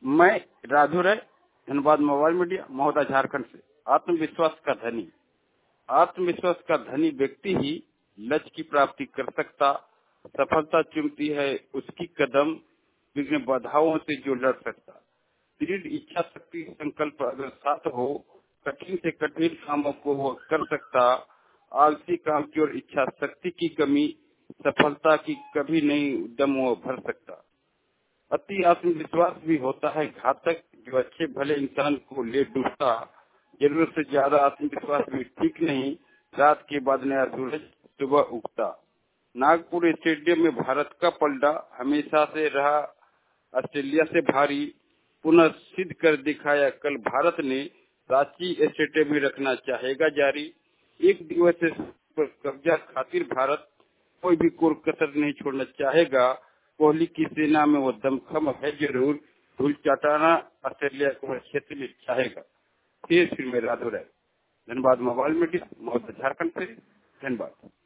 मैं Radhu Rai, Dhanbad mobile media, Mahoda, Jharkhand से। आत्मविश्वास का धनी। आत्मविश्वास का धनी व्यक्ति ही लक्ष्य की प्राप्ति कर सकता। सफलता चुनती है उसकी कदम, विघ्न बाधाओं से जो लड़ सकता। दृढ़ इच्छा शक्ति संकल्प अगर साथ हो, कठिन से कठिन कामों को वो कर सकता। आलसी काम की और इच्छा शक्ति की कमी, सफलता की कभी नहीं दम वो भर सकता। अति आत्मविश्वास भी होता है घातक, जो अच्छे भले इंसान को ले डूबता। जरूरत से ज्यादा आत्मविश्वास भी ठीक नहीं, रात के बाद नया सूरज सुबह उगता। नागपुर स्टेडियम में भारत का पलड़ा हमेशा से रहा ऑस्ट्रेलिया से भारी। पुनः सिद्ध कर दिखाया कल भारत ने, रांची स्टेडियम में रखना चाहेगा जारी। एक दिवसीय पर कब्जा खातिर भारत कोई भी कोर कसर नहीं छोड़ना चाहेगा। कोहली की सेना में वो दमखम है जरूर, धूल चटाना ऑस्ट्रेलिया को क्षेत्र में चाहेगा। फिर मैं राधु राय, धनबाद मोबाइल मीडिया, महोदा, झारखंड से। धन्यवाद।